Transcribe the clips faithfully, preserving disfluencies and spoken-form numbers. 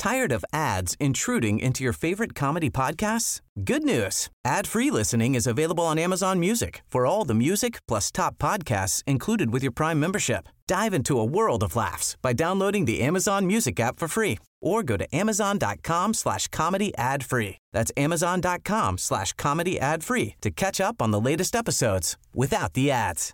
Tired of ads intruding into your favorite comedy podcasts? Good news. Ad-free listening is available on Amazon Music for all the music plus top podcasts included with your Prime membership. Dive into a world of laughs by downloading the Amazon Music app for free or go to amazon.com slash comedy ad free. That's amazon.com slash comedy ad free to catch up on the latest episodes without the ads.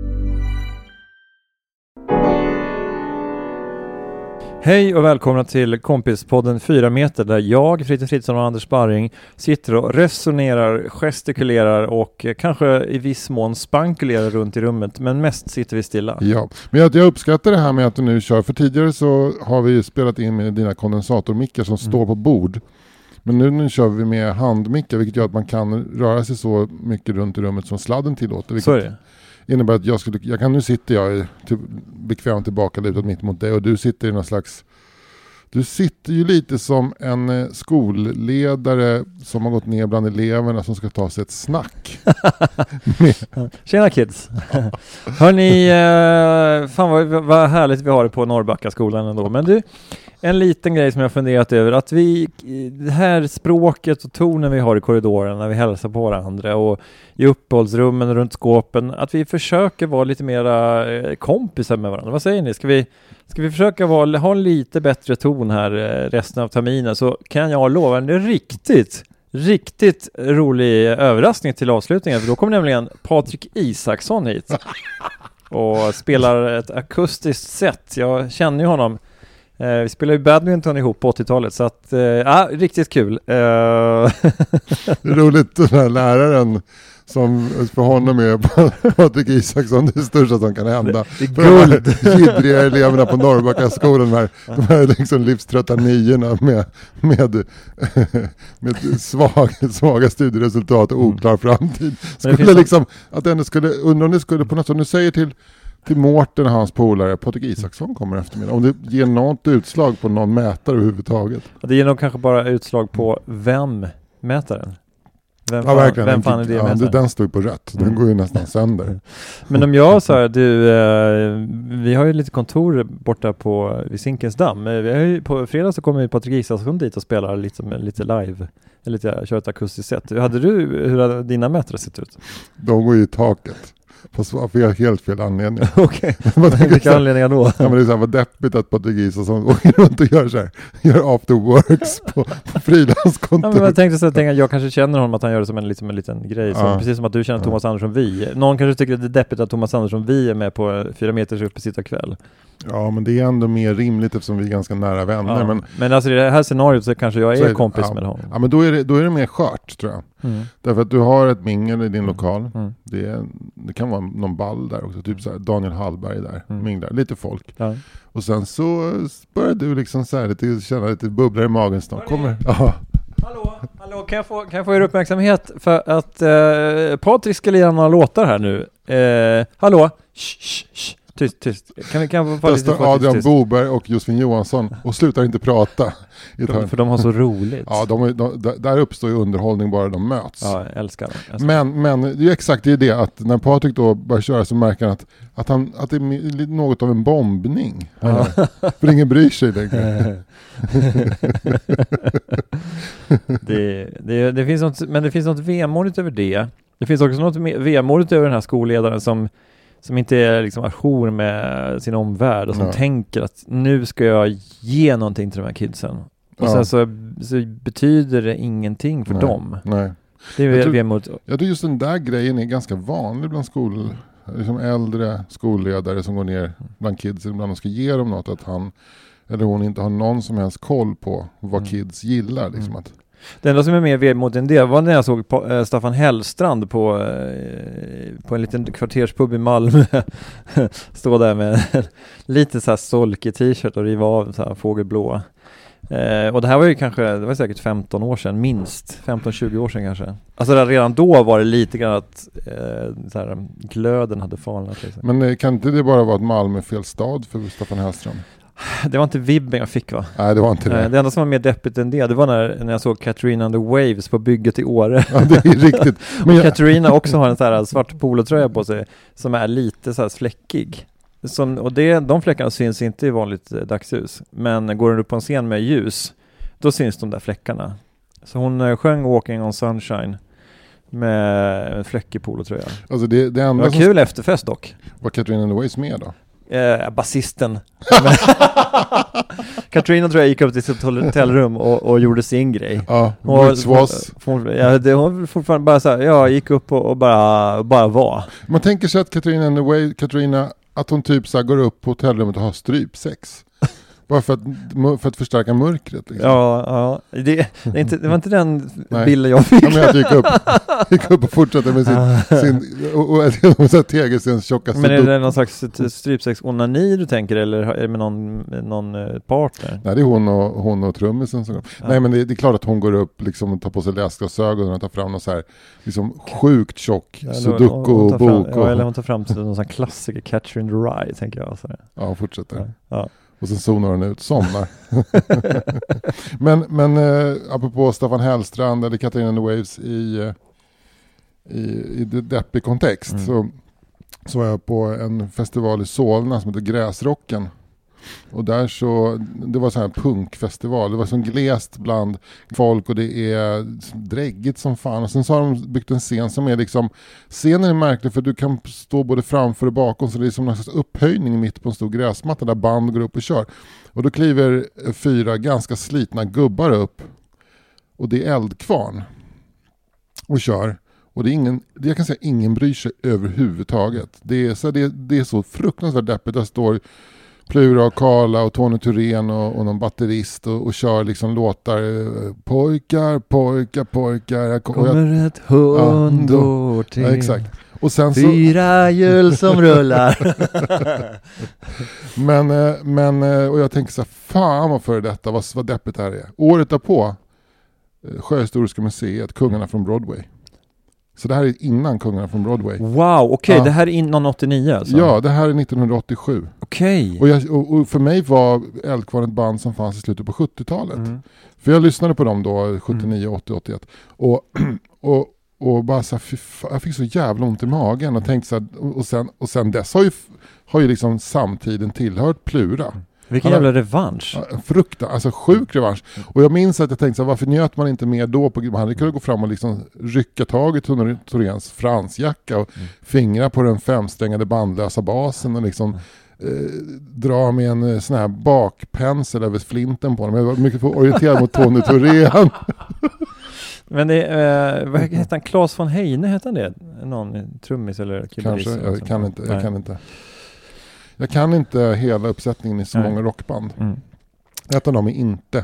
Hej och välkomna till Kompispodden fyra meter där jag, Fritte Fritzson och Anders Sparring sitter och resonerar, gestikulerar och kanske i viss mån spankulerar runt i rummet, men mest sitter vi stilla. Ja, men jag, jag uppskattar det här med att du nu kör, för tidigare så har vi spelat in med dina kondensatormickar som mm. står på bord. Men nu, nu kör vi med handmickar, vilket gör att man kan röra sig så mycket runt i rummet som sladden tillåter. Så är det. Innebär att jag skulle, jag kan nu sitter jag till, bekvämt tillbaka lutad mitt mot dig och du sitter i någon slags, du sitter ju lite som en skolledare som har gått ner bland eleverna som ska ta sig ett snack. Tjena kids. Hörrni, eh, fan vad, vad härligt vi har det på Norrbacka skolan ändå. Men du, en liten grej som jag funderat över, att vi, det här språket och tonen vi har i korridoren när vi hälsar på varandra och i uppehållsrummen runt skåpen, att vi försöker vara lite mera eh, kompisar med varandra. Vad säger ni? Ska vi, ska vi försöka vara, ha en lite bättre ton här eh, resten av terminen, så kan jag lova en riktigt Riktigt rolig överraskning till avslutningen, för då kommer nämligen Patrik Isaksson hit och spelar ett akustiskt set. Jag känner ju honom. Eh, vi spelar ju badminton ihop på åttiotalet, så att, eh, ja, riktigt kul. Eh. Roligt, den här läraren som för honom är Patrik Isaksson, det största som kan hända. Det, det är guld. För de här gidriga eleverna på Norrbacka skolan, de här, de här liksom livströtta niorna med, med, med svag, svaga studieresultat och oklar framtid. Skulle liksom, att ändå skulle, undra om det skulle på något sätt, nu säger till till Mårten och hans polare, Patrik Isaksson kommer eftermiddag. Om det ger något utslag på någon mätare överhuvudtaget. Det ger nog kanske bara utslag på vem mätaren. Vem ja, fan, verkligen. Vem fan är det ja, mätaren? Den stod på rätt. Den mm. går ju nästan sönder. Men om jag sa här, du, eh, vi har ju lite kontor borta på vid Zinkensdamm. Vi har ju, på fredag så kommer ju Patrik Isaksson dit och spelar lite, lite live. Eller lite, kör ett akustiskt sätt. Hade du, hur hade dina mätare sett ut? De går ju i taket. Fast för helt fel anledning. Okej, okay. Vilka anledningar då? Ja, men det är så här, vad deppigt att Patrik som åker runt och gör så här, gör after works på, på frilanskontor. Ja, men jag tänkte så att jag kanske känner honom att han gör det som en, liksom en liten grej. Som, ja. Precis som att du känner Thomas Andersson Vi. Någon kanske tycker att det är deppigt att Thomas Andersson Vi är med på fyra meters uppesittarkväll. Ja, men det är ändå mer rimligt eftersom vi är ganska nära vänner. Ja. Men, men alltså i det här scenariot så kanske jag är, är kompis ja, med honom. Ja, men då är det, då är det mer skört, tror jag. Mm. Därför att du har ett mingel i din mm. lokal. Mm. Det, är, det kan vara någon ball där också. Typ så här, Daniel Hallberg där. Mm. Minglar, lite folk. Ja. Och sen så börjar du liksom så här, lite, känna lite bubblar i magen snart. Kommer, ja. Hallå, hallå, kan jag få, kan jag få er uppmärksamhet för att eh, Patrik ska lira några låtar här nu. Eh, hallå, shh, shh, shh. Tyst, tyst. Kan vi kan få lite Adrian tyst. Boberg och Josefin Johansson och slutar inte prata. De, för de har så roligt. Ja, de, de, där uppstår ju underhållning bara de möts. Ja, jag älskar dem. Jag men, men det är ju exakt det, är det att när Patrik då börjar köra så märker han att, att, han, att det är något av en bombning. Ja. För ingen bryr sig längre. det, det, det finns något, men det finns något vemodigt över det. Det finns också något vemodigt över den här skolledaren som som inte är liksom ajour med sin omvärld och som ja. tänker att nu ska jag ge någonting till de här kidsen. Och ja. sen så, så betyder det ingenting för nej, dem. Nej. Det är jag, tror, emot. jag tror just den där grejen är ganska vanlig bland skol, liksom äldre skolledare som går ner bland kids ibland och ska ge dem något, att han eller hon inte har någon som helst koll på vad mm. kids gillar. Liksom mm. att det enda som är mer mot en del var när jag såg på, äh, Staffan Hellstrand på, äh, på en liten kvarterspub i Malmö stå där med lite så här solkig t-shirt och riva av så här fågelblå. Eh, och det här var ju kanske, det var säkert femton år sedan, minst femton tjugo år sedan kanske. Alltså där, redan då var det lite grann att eh, så här, glöden hade falnat. Liksom. Men eh, kan inte det bara vara att Malmö är fel stad för Staffan Hellstrand? Det var inte vibben jag fick, va? Nej, det var inte det. Det enda som var mer deppigt än det, det var när, när jag såg Katarina and the Waves på bygget i Åre. Ja, det är riktigt. Men och jag... Katarina också har en så här svart polotröja på sig som är lite så här fläckig. Som, och det, de fläckarna syns inte i vanligt dagsljus. Men går du upp på en scen med ljus då syns de där fläckarna. Så hon eh, sjöng Walking on Sunshine med en fläck i polotröja. Alltså det, det, enda det var som kul efterfest dock. Var Katrina and the Waves med då? Eh, basisten. Katrina tror jag gick upp till sitt hotellrum och, och gjorde sin grej. Ja, och, which was... For, ja, det var fortfarande bara så här, ja, gick upp och, och bara, bara var. Man tänker sig att Katrina and the Waves, Katrina, att hon typ så här går upp på hotellrummet och har strypsex. Bara för att, för att förstärka mörkret. Liksom. Ja, ja. Det, det, är inte, det var inte den Nej. bilden jag fick. Ja, men jag gick upp, gick upp och fortsatte med sin, sin och, och, och så tegelstens tjockaste. Men är det någon slags strypsex-onani du tänker, eller är det med någon, någon partner? Nej, det är hon och, hon och trummisen som går. Ja. Nej, men det, det är klart att hon går upp liksom, och tar på sig läsglasögon och tar fram någon så här liksom sjukt tjock ja, sudoku-bok. Ja, eller hon tar fram till någon sån klassiker, Catcher in the Rye, tänker jag. Så. Ja, fortsätter. Ja. Ja. Och sen zonar hon ut, somnar. men men eh, apropå Staffan Hellstrand eller Katarina and the Waves i, i, i deppig kontext mm. så, så var jag på en festival i Solna som heter Gräsrocken. Och där så, det var så här punkfestival. Det var så glest bland folk och det är dräggigt som fan. Och sen så har de byggt en scen som är liksom, scenen är märklig för du kan stå både framför och bakom, så det är som en slags upphöjning mitt på en stor gräsmatta där band går upp och kör. Och då kliver fyra ganska slitna gubbar upp och det är eldkvarn och kör. Och det är ingen, jag kan säga ingen bryr sig överhuvudtaget. Det är så, det, det är så fruktansvärt deppigt. Där står Plura och Karla och Tony Thorén och, och någon batterist och, och kör liksom låtar pojkar, pojkar, pojkar. Jag kom, kommer jag, ett hundår ja, till. Ja, exakt. Och sen så, fyra hjul som rullar. men, men, och jag tänker så här, fan vad för detta, vad, vad deppigt det här är. Året därpå, Sjöhistoriska museet, Kungarna från Broadway. Så det här är innan Kungarna från Broadway. Wow, okej, okay, ja. Det här är innan åttionio alltså? Ja, det här är nittonhundraåttiosju. Okej. Okay. Och, och, och för mig var Eldkvarn ett band som fanns i slutet på sjuttiotalet. Mm. För jag lyssnade på dem då, sjuttionio, åttio, åttioett. Och, och, och bara så här, jag fick så jävla ont i magen och tänkte så här, och sen, och sen dess har ju, har ju liksom samtiden tillhört Plura. Vilken jävla revansch. Ja, fruktan, alltså sjuk revansch. Och jag minns att jag tänkte så här, varför njöt man inte mer då? På, man hade kunnat gå fram och liksom rycka tag i Tony Thoréns fransjacka och mm. fingra på den femsträngade bandlösa basen och liksom mm. eh, dra med en sån här bakpensel över flinten på honom. Jag var mycket orienterad mot Tony Thorén. Men det, eh, vad heter han? Claes von Heine heter han det? Någon trummis eller keyboardist? Kanske, jag kan inte. Jag kan inte. Jag kan inte hela uppsättningen i så Nej. många rockband. Mm. Ett av dem är inte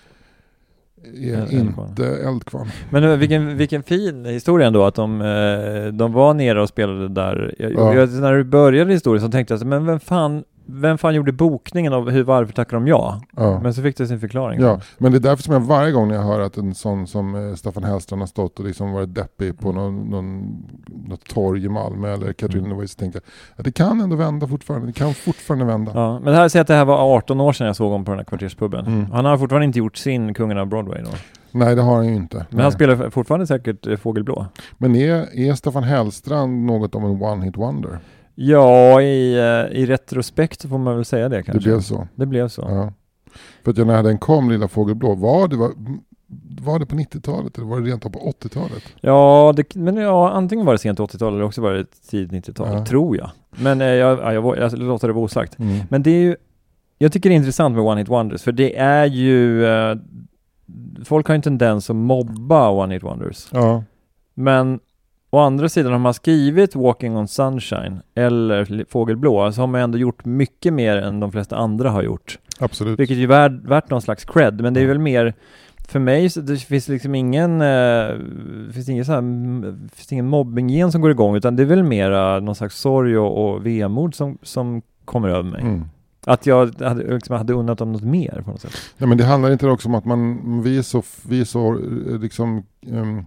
är Eldkvarn. inte Eldkvarn. Men vilken, vilken fin historia ändå att de, de var nere och spelade där. Jag, ja. jag, när du började historien så tänkte jag, men vem fan, vem fan gjorde bokningen av hur varför tackar de ja? ja? Men så fick det sin förklaring. Ja, men det är därför som jag varje gång jag hör att en sån som Staffan Hellstrand har stått och liksom varit deppig på någon, någon, något torg i Malmö eller Katrina and the Waves, tänkte jag att det kan ändå vända fortfarande. Det kan fortfarande vända. Ja, men det här säger att det här var arton år sedan jag såg honom på den här kvarterspubben. Mm. Han har fortfarande inte gjort sin Kungarna av Broadway då. Nej, det har han ju inte. Men Nej. han spelar fortfarande säkert Fågelblå. Men är, är Staffan Hellstrand något om en one-hit wonder? Ja, i, i retrospekt får man väl säga det kanske. Det blev så. Det blev så. Ja. För att när den kom, Lilla Fågelblå, var det, var, var det på nittiotalet eller var det rent på åttiotalet? Ja, det, men ja, antingen var det sent åttiotal eller också var det tidigt nittiotal, ja. tror jag. Men eh, jag, jag, jag, jag låter det vara osagt. Mm. Men det är ju, jag tycker det är intressant med One Hit Wonders, för det är ju, eh, folk har en tendens att mobba One Hit Wonders. Ja. Men å andra sidan, om man skrivit Walking on Sunshine eller Fågelblå, så har man ändå gjort mycket mer än de flesta andra har gjort. Absolut. Vilket är ju värt, värt någon slags cred, men det är väl mer, för mig så det finns liksom ingen eh, finns ingen så här, finns ingen mobbing som går igång, utan det är väl mer någon slags sorg och, och vemod som, som kommer över mig. Mm. Att jag hade, liksom, hade unnat om något mer på något sätt. Ja, men det handlar inte också om att man, vi är så, vi är så liksom um,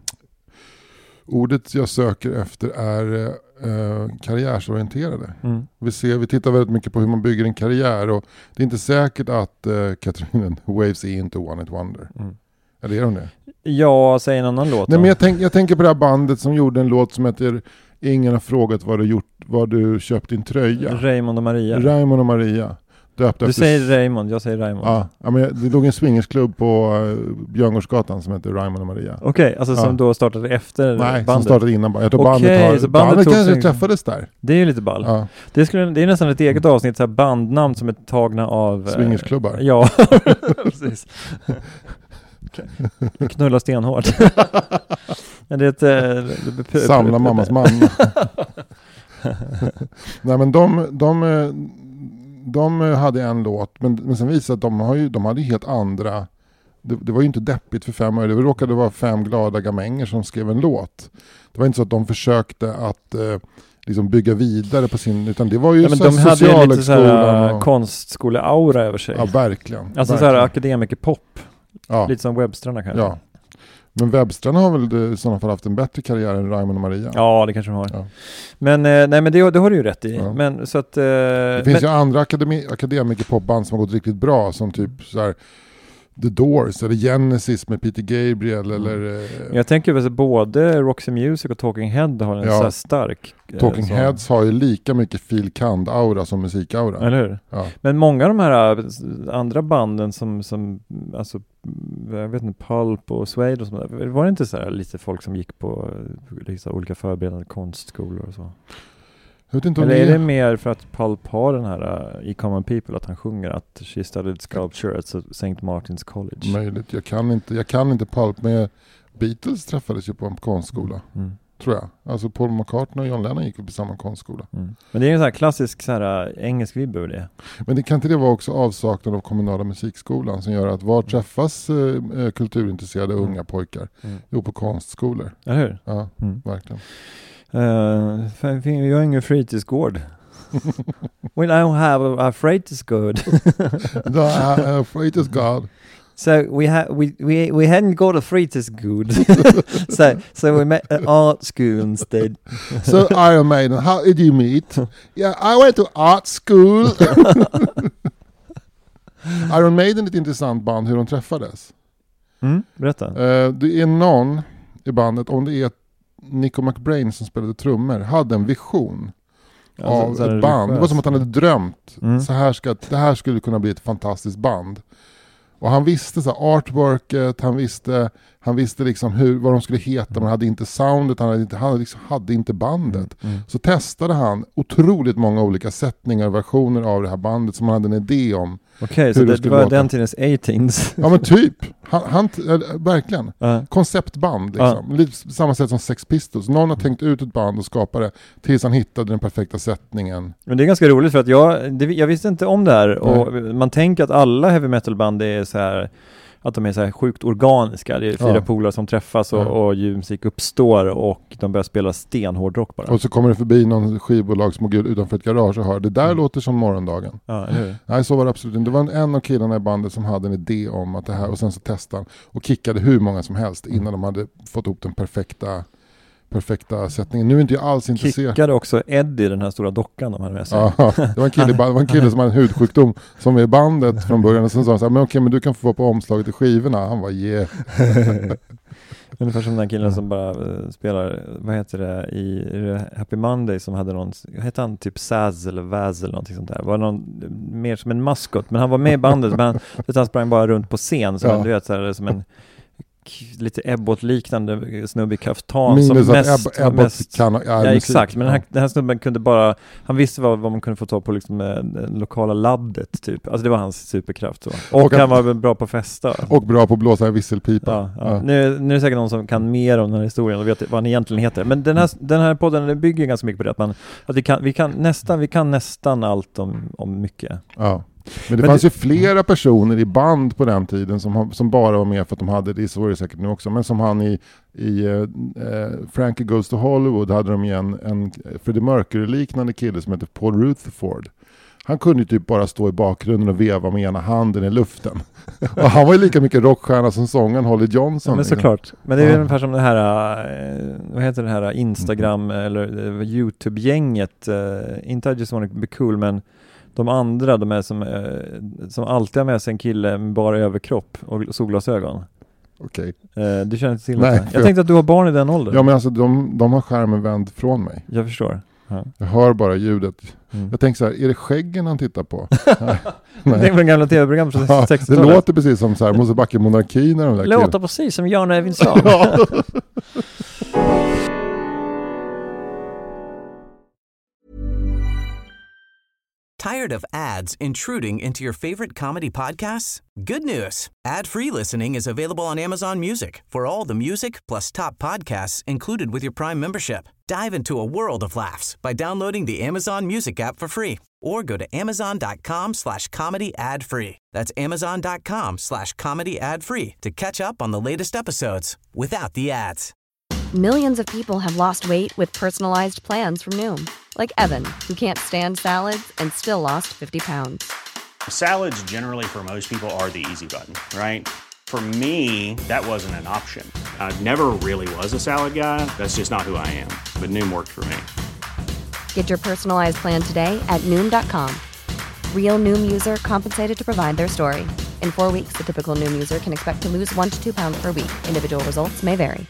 ordet jag söker efter är eh, karriärsorienterade. Mm. Vi ser, vi tittar väldigt mycket på hur man bygger en karriär, och det är inte säkert att eh, Katrina Waves är inte one hit wonder. Mm. Eller är hon det? Ja, säg en annan låt. Nej, men jag, tänk, jag tänker på det här bandet som gjorde en låt som heter Ingen har frågat vad du gjort, vad du köpt din tröja. Raymond och Maria. Raymond och Maria. Döpt du efter... säger Raymond, jag säger Raymond. Ja, ja men det låg en swingersklubb på uh, Björngårdsgatan som heter Raymond och Maria. Okej, okay, alltså ja. som då startade efter Nej, bandet? Nej, som startade innan. Jag tror okay, bandet har... Så bandet, bandet kanske sin... träffades där. Det är ju lite ball. Ja. Det, skulle, det är nästan ett eget avsnitt, så här bandnamn som är tagna av... Swingersklubbar. Eh, ja, precis. Knulla stenhårt. Men det är ett... Äh, Samla mammas man. Nej men de, de, de hade en låt, men, men sen visade att de, har ju, de hade ju helt andra, det, det var ju inte deppigt för fem år, det råkade vara fem glada gamänger som skrev en låt. Det var inte så att de försökte att eh, liksom bygga vidare på sin, utan det var ju ja, men de hade ju lite så här och, konstskole-aura över sig. Ja, verkligen. Alltså verkligen. så här akademiker-pop. Ja. Lite som Webstrarna kanske. Ja. Men Webstrarna har väl i sådana fall haft en bättre karriär än Raymond och Maria. Ja, det kanske de har. Ja. Men, eh, nej, men det, det har du ju rätt i. Ja. Men, så att, eh, det finns men... ju andra akademi- akademiker-popband som har gått riktigt bra, som typ så här The Doors eller Genesis med Peter Gabriel mm. eller... Eh... Jag tänker att både Roxy Music och Talking Head har en ja. så här stark... Talking så... Heads har ju lika mycket Phil Kand-aura som musikaura. Eller hur? Ja. Men många av de här andra banden som, som alltså, jag vet inte, Pulp och Suede och sånt där, var det inte så här lite folk som gick på liksom, olika förberedande konstskolor och så? Jag vet inte om Eller det är det mer för att Pulp har den här uh, i Common People, att han sjunger att she studied sculpture at Saint Martin's College? Möjligt. Jag kan inte, jag kan inte Pulp, men Beatles träffades ju på en konstskola. Mm. Tror jag. Alltså Paul McCartney och John Lennon gick på samma konstskola. Mm. Men det är en sån här klassisk så här, engelsk vibb över det. Men det kan inte det vara också avsaknad av kommunala musikskolan som gör att var träffas eh, kulturintresserade mm. unga pojkar? Mm. Jo, på konstskolor. Eller hur? Ja, mm. verkligen. Uh, jag har ingen fritidsgård. We don't have a fritidsgård. No, a fritidsgård. So we had we we we hadn't got a fritidsgård. so so we met at art school instead. So Iron Maiden, how did you meet? Yeah, I went to art school. Iron Maiden är ett intressant band, hur de träffades. Mm, berätta. Uh, det är någon i bandet, om det är Nico McBrain som spelade trummor, hade en vision alltså, av ett band. Det var som att han hade drömt. Mm. Så här ska, det här skulle kunna bli ett fantastiskt band. Och han visste så här, artworket, han visste, han visste liksom hur, vad de skulle heta, men han hade inte soundet, han hade inte, han liksom hade inte bandet. Mm. Mm. Så testade han otroligt många olika sättningar och versioner av det här bandet som han hade en idé om. Okej, så det, det var låta. Den tidens A-Teens. Ja men typ, han, han, äh, verkligen. Uh. Konceptband liksom. Uh. Lite samma sätt som Sex Pistols. Någon har tänkt ut ett band och skapat det tills han hittade den perfekta sättningen. Men det är ganska roligt för att jag, det, jag visste inte om det här. Och mm. man tänker att alla heavy metal band är så här, att de är så här sjukt organiska. Det är fyra ja. polare som träffas och, ja. och ljudmusik uppstår och de börjar spela stenhård rock bara. Och så kommer det förbi någon skivbolagsmogul utanför ett garage och hör, det där mm. låter som morgondagen. Ja, eller hur? Nej, så var det absolut inte. Det var en, en av killarna i bandet som hade en idé om att det här, och sen så testade han och kickade hur många som helst innan mm. de hade fått ihop den perfekta perfekta sättningen. Nu är inte jag alls intresserad. Kickade också Eddie, den här stora dockan de hade med sig. Ja, det var en kille, det var en kille som hade en hudsjukdom som är i bandet från början och sen sa han så här, men okej, men du kan få vara på omslaget i skivorna. Han var yeah. Ungefär som den killen som bara uh, spelar, vad heter det, i Happy Monday som hade någon, hette han typ Saz eller Vaz eller någonting sånt där. Var någon mer som en maskot, men han var med i bandet, men han, han sprang bara runt på scen som ja. en, du vet, så här, som en lite Ebbot-liknande snubbe i kaftan Minus som mest, Ebb- Ebbot mest kan ja, ja, exakt, men ja. den, här, den här snubben kunde bara, han visste vad, vad man kunde få ta på liksom det lokala laddet typ, alltså det var hans superkraft så. Och, och han var bra på festa och bra på att blåsa en visselpipa. Ja, ja. Ja. Nu, nu är det säkert någon som kan mer om den här historien och vet vad han egentligen heter, men den här, den här podden bygger ganska mycket på det att, man, att vi, kan, vi, kan nästan, vi kan nästan allt om, om mycket. Ja. Men det Men fanns det, ju flera personer i band på den tiden som, som bara var med för att de hade det, så är det säkert nu också, men som han i, i uh, Frankie Goes to Hollywood hade de igen en Freddie Mercury-liknande kille som heter Paul Rutherford. Han kunde ju typ bara stå i bakgrunden och veva med ena handen i luften. Och han var ju lika mycket rockstjärna som sångaren Holly Johnson. Ja, men såklart. Men det är ju ungefär som det här, vad heter det här, Instagram mm. eller YouTube-gänget. Uh, inte I just wanna be cool, men de andra, de är som, eh, som alltid har med sig en kille med bara överkropp och solglasögon. Okej. Okay. Eh, du känner inte till det? Jag, jag tänkte att du har barn i den åldern. Ja, men alltså de, de har skärmen vänd från mig. Jag förstår. Ja. Jag hör bara ljudet. Mm. Jag tänker så här, är det skäggen han tittar på? Nej. Nej. Det är väl gamla tv-program från Ja, sextiotalet. det låter precis som så här, Mosebacke monarki när de där låter killar. precis som Jan Evinsson. Ja. Tired of ads intruding into your favorite comedy podcasts? Good news. Ad-free listening is available on Amazon Music for all the music plus top podcasts included with your Prime membership. Dive into a world of laughs by downloading the Amazon Music app for free or go to amazon.com slash comedy ad free. That's amazon.com slash comedy ad free to catch up on the latest episodes without the ads. Millions of people have lost weight with personalized plans from Noom. Like Evan, who can't stand salads and still lost fifty pounds. Salads generally for most people are the easy button, right? For me, that wasn't an option. I never really was a salad guy. That's just not who I am. But Noom worked for me. Get your personalized plan today at Noom dot com. Real Noom user compensated to provide their story. In four weeks, the typical Noom user can expect to lose one to two pounds per week. Individual results may vary.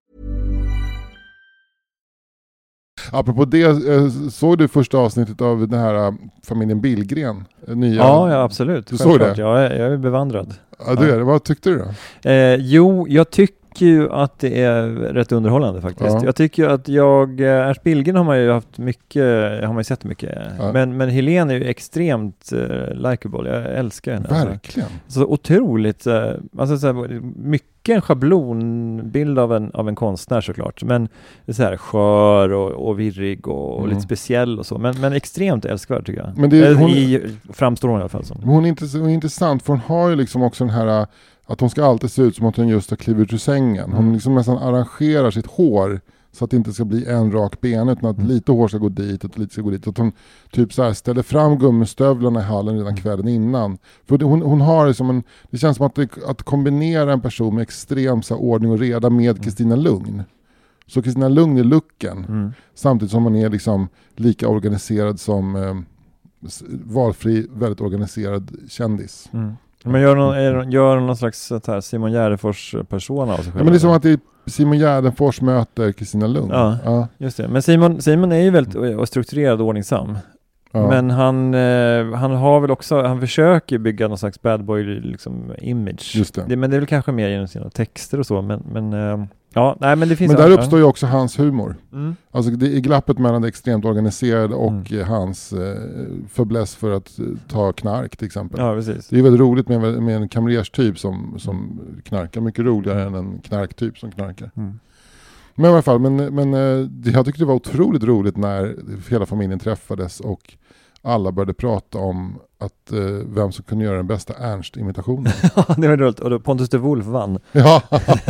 Apropå det, såg du första avsnittet av den här familjen Billgren? Nya? Ja, ja, absolut. Du såg det? Jag är, jag är bevandrad. Ja, du är det. Vad tyckte du då? Eh, jo, jag tycker ju att det är rätt underhållande faktiskt. Ja. Jag tycker ju att jag, Ernst Billgren har man ju haft mycket, har man ju sett mycket. Ja. Men, men Helene är ju extremt uh, likable. Jag älskar henne. Verkligen. Så otroligt, uh, alltså så här, mycket en schablonbild av en, av en konstnär såklart. Men det är så här skör och, och virrig och, och Mm. lite speciell och så. Men, men extremt älskvärd tycker jag. Men det är- Eller hon- I, framstår hon i alla fall som. Hon är, intress- hon är intressant för hon har ju liksom också den här att hon ska alltid se ut som att hon just har klivit ur sängen. Hon Mm. liksom nästan arrangerar sitt hår så att det inte ska bli en rak ben utan att Mm. lite hår ska gå dit och lite ska gå dit. Att hon typ så här ställer fram gummistövlarna i hallen redan kvällen innan. För det, hon, hon har liksom en, det känns som att, det, att kombinera en person med extrem så här, ordning och reda med Kristina Lugn. Så Kristina Lugn är looken Mm. samtidigt som man är liksom lika organiserad som eh, s- valfri, väldigt organiserad kändis. Mm. Men gör någon, är, gör någon slags så här Simon Gärdenfors persona av sig själv? Ja, men det är som att det är Simon Gärdenfors möter Kristina Lugn. Ja. Ja, Just det. Men Simon, Simon är ju väldigt o- strukturerad och ordningsam. ja. Men han, eh, han har väl också, han försöker bygga någon slags bad boy liksom, image. Just det. Det, men det är väl kanske mer genom sina texter och så. Men, men eh, ja, nej men det finns... Men där ja. uppstår ju också hans humor. Mm. Alltså det är glappet mellan det extremt organiserade och Mm. eh, hans eh, förbläss för att eh, ta knark till exempel. Ja, precis. Det är väldigt roligt med, med en kamrerstyp som, som knarkar. Mycket roligare än en knarktyp som knarkar. Mm. Men i alla fall, men, men eh, det- jag tyckte det var otroligt roligt när hela familjen träffades och alla började prata om att eh, vem som kunde göra den bästa Ernst-imitationen. Ja, det var roligt. Och då Pontus de Wolf vann. Ja,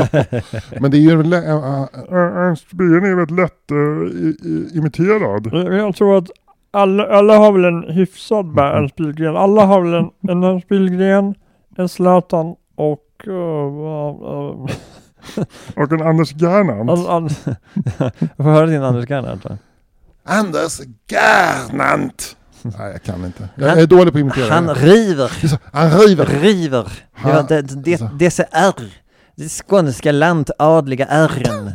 men det är ju lä- äh, äh, Ernst Billgren är väldigt lätt äh, i, i, imiterad. Jag tror att alla, alla har väl en hyfsad med Ernst Billgren. Alla har väl en, en Ernst Billgren, en Zlatan och... Uh, uh, Och en Anders Gernandt. an, an, jag får höra din Anders Gernandt. va? Anders Gernandt. Nej, jag kan inte. Jag är dålig på att imitera. Han river, Det är så- Han river. river. Det var det, det, dessa R. Det skånska lantadliga R'n.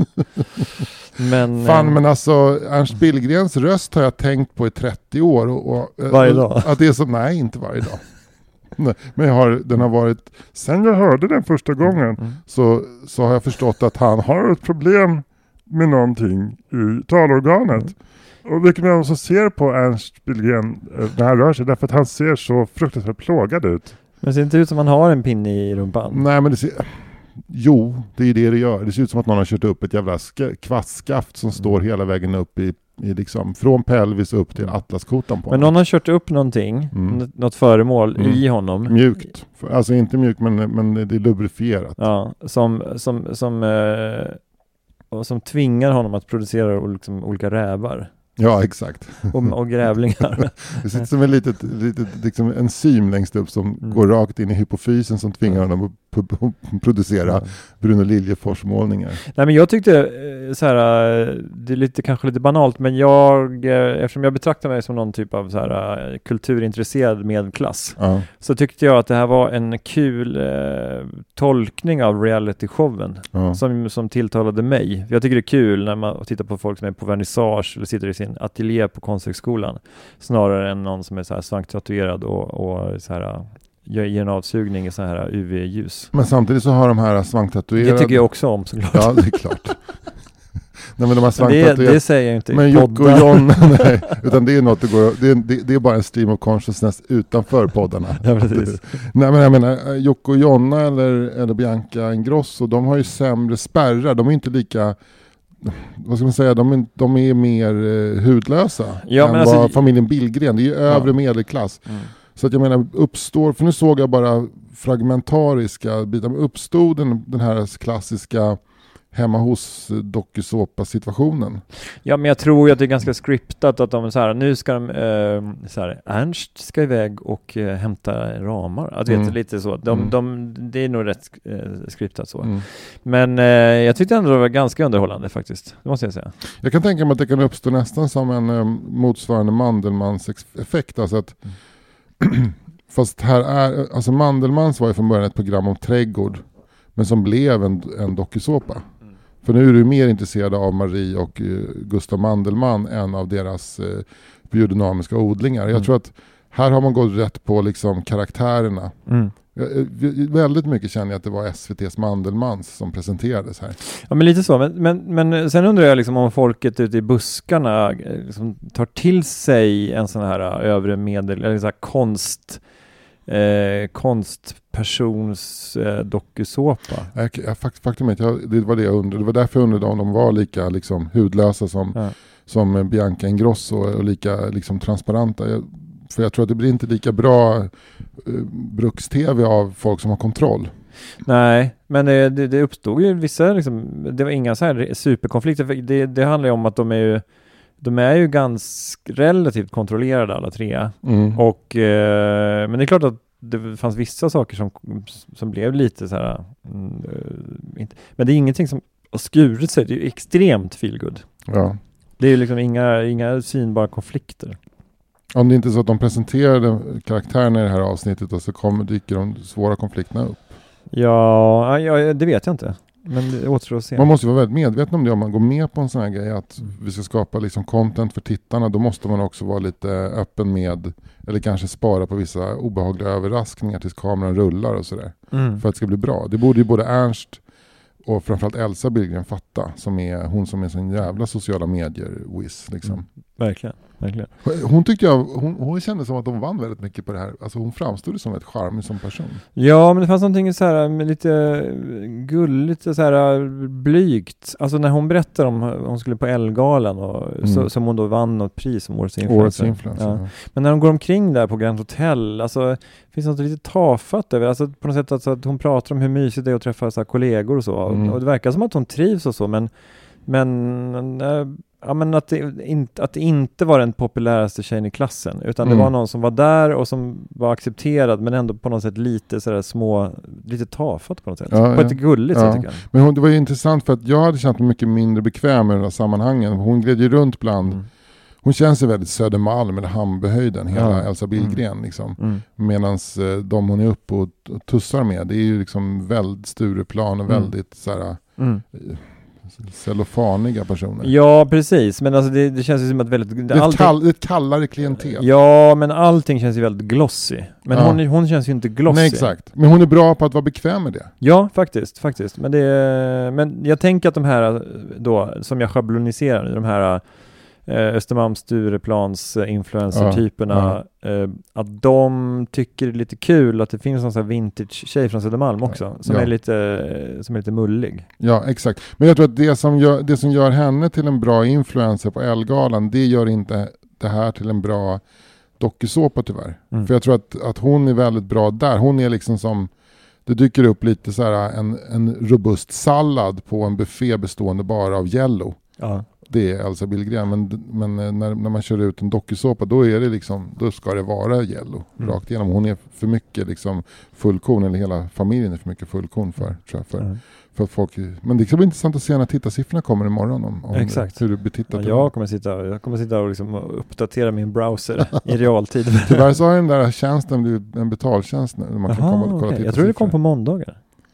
Men, Fan, eh, men alltså Ernst Billgrens röst har jag tänkt på i trettio år. Och, och, Varje dag? Att det är så, nej, inte varje dag. Nej, men jag har, den har varit, sen jag hörde den första gången Mm. så, så har jag förstått att han har ett problem med någonting i talorganet. Mm. Och vilket man också ser på Ernst Billgren eh, när han rör sig, därför att han ser så fruktansvärt plågad ut. men det ser inte ut som han har en pinne i rumpan. Nej, men det ser... Jo, det är det det gör. Det ser ut som att någon har kört upp ett jävla sk- kvastskaft som står hela vägen upp i, i liksom, från pelvis upp till atlaskotan på Men honom. någon har kört upp någonting, Mm. n- något föremål Mm. i honom. Mjukt. För- Alltså inte mjukt, men, men det är lubrifierat. Ja, som, som, som, eh, och som tvingar honom att producera o- liksom, olika rävar Ja, exakt. och, och grävlingar. Det sitter som en litet, litet liksom enzym längst upp som Mm. går rakt in i hypofysen som tvingar honom att pu- pu- producera Ja. Bruno Liljefors-målningar. Nej, men jag tyckte eh, så här, eh, det är lite, kanske lite banalt, men jag, eh, eftersom jag betraktar mig som någon typ av så här, eh, kulturintresserad medelklass, Ja. så tyckte jag att det här var en kul eh, tolkning av reality-showen Ja. som, som tilltalade mig. Jag tycker det är kul när man tittar på folk som är på vernissage eller sitter i sin sin ateljé på Konsthögskolan snarare än någon som är så här svanktatuerad och, och så här gör en avsugning i så här U V-ljus. Men samtidigt så har de här svanktatuerade... Det tycker jag också om såklart. Ja, det är klart. Nej, men de här det, det säger jag inte. Men Jocke och John, nej, utan det är något det går, det är, det, det är bara en stream of consciousness utanför poddarna. Ja, precis. Nej, men jag menar, Jocke och Jonna eller, eller Bianca Ingrosso, de har ju sämre spärrar. De är inte lika, vad ska man säga, de är, de är mer eh, hudlösa ja, än men alltså, vad familjen Billgren. Det är ju övre ja. medelklass. Mm. Så att jag menar, uppstår, för nu såg jag bara fragmentariska bitar, men uppstod den, den här klassiska hemma hos dokusåpa-situationen. Ja, men jag tror ju att det är ganska skriptat att de så här, nu ska de, eh, så här, Ernst ska iväg och eh, hämta ramar. Att mm. vet lite så. De, mm. de, det är nog rätt eh, skriptat så. Mm. Men eh, jag tyckte ändå det var ganska underhållande faktiskt. Det måste jag säga. Jag kan tänka mig att det kan uppstå nästan som en eh, motsvarande Mandelmans-effekt. Alltså att mm. fast här är, alltså Mandelmans var ju från början ett program om trädgård, men som blev en, en dokusåpa. Mm. För nu är du mer intresserad av Marie och uh, Gustav Mandelmann än av deras uh, biodynamiska odlingar. Mm. Jag tror att här har man gått rätt på liksom karaktärerna. Mm. Jag, väldigt mycket känner jag att det var S V T:s Mandelmans som presenterades här. Ja, men lite så. Men, men, men sen undrar jag liksom om folket ute i buskarna liksom tar till sig en sån här övre medel, eller så här konst Eh, konstpersons eh, dokusåpa. Jag, jag, faktum är att jag, det var det jag undrade. Det var därför jag undrade om de var lika liksom, hudlösa som, ja. som Bianca Ingrosso och, och lika liksom, transparenta. Jag, för jag tror att det blir inte lika bra eh, bruks-tv av folk som har kontroll. Nej, men det, det, det uppstod ju vissa liksom, det var inga så här superkonflikter. För det, det handlar ju om att de är ju De är ju ganska relativt kontrollerade alla tre. Mm. Och, eh, men det är klart att det fanns vissa saker som, som blev lite så här... Mm, inte, men det är ingenting som har skurit sig. Det är ju extremt feelgood. Ja. Det är ju liksom inga, inga synbara konflikter. Om det inte är så att de presenterade karaktärerna i det här avsnittet och så kommer, dyker de svåra konflikterna upp. Ja, ja, det vet jag inte. Men det återstår att se. Man måste vara väldigt medveten om det om man går med på en sån här grej att mm. vi ska skapa liksom content för tittarna. Då måste man också vara lite öppen med, eller kanske spara på vissa obehagliga överraskningar tills kameran rullar och sådär. Mm. För att det ska bli bra. Det borde ju både Ernst och framförallt Elsa Billgren fatta, som är hon som är sån jävla sociala medier-whiz liksom. Mm. Verkligen, verkligen. Hon tyckte jag, hon, hon kände som att de vann väldigt mycket på det här. Alltså hon framstod som ett charmig som person. Ja, men det fanns någonting så här med lite gulligt och så här blygt. Alltså när hon berättade om hon skulle på Ellegalan och mm. så, som hon då vann något pris som årets influencer. Årets influencer ja. Ja. Men när de går omkring där på Grand Hotel, alltså finns något lite tafatt över, alltså på något sätt alltså, att hon pratar om hur mysigt det är att träffa så här kollegor och så. Mm. Och det verkar som att hon trivs och så, men men äh, ja, men att det, inte, att det inte var den populäraste tjejen i klassen, utan mm. det var någon som var där och som var accepterad, men ändå på något sätt lite sådär små, lite tafatt på något sätt. Ja, på ja. ett gulligt ja. sätt tycker jag. Men hon, det var ju intressant för att jag hade känt mig mycket mindre bekväm i de här sammanhangen. Hon gled ju runt bland, mm. hon känns ju väldigt Södermalm eller Hamnböhöjden, hela ja. Elsa Billgren mm. liksom. Mm. Medans eh, de hon är uppe och, och tussar med, det är ju liksom väldigt Stureplan och mm. väldigt såhär... Mm. cellofaniga personer. Ja, precis. Men alltså det, det känns ju som att väldigt... Det är ett, kall, ett kallare klientel. Ja, men allting känns ju väldigt glossy. Men ja. hon, hon känns ju inte glossy. Nej, exakt. Men hon är bra på att vara bekväm med det. Ja, faktiskt. faktiskt. Men, det, men jag tänker att de här då, som jag schabloniserar nu, de här eh, Östermalm, Stureplans eh, influencer-typerna, ja, ja. Eh, att de tycker det är lite kul att det finns någon sån här vintage-tjej från Södermalm också, som, ja. är lite, som är lite mullig. Ja, exakt. Men jag tror att det som gör, det som gör henne till en bra influencer på Ellegalan, det gör inte det här till en bra dokusåpa tyvärr. Mm. För jag tror att, att hon är väldigt bra där. Hon är liksom som, det dyker upp lite så här en, en robust sallad på en buffé bestående bara av Jello. Ja. Det är Elsa Billgren, men, men när, när man kör ut en dokusåpa, då är det liksom, då ska det vara Jello mm. rakt igenom. Hon är för mycket liksom fullkorn, eller hela familjen är för mycket fullkorn för, tror jag, för, mm. för att folk, men det ska bli intressant att se när tittarsiffrorna kommer imorgon om, om exakt. Det, hur du betittar. Ja, jag kommer sitta, jag kommer sitta och liksom uppdatera min browser i realtid. Tyvärr så har den där tjänsten blivit en betaltjänst nu, man kan Aha, komma och kolla okay. Jag tror det kom på måndagar.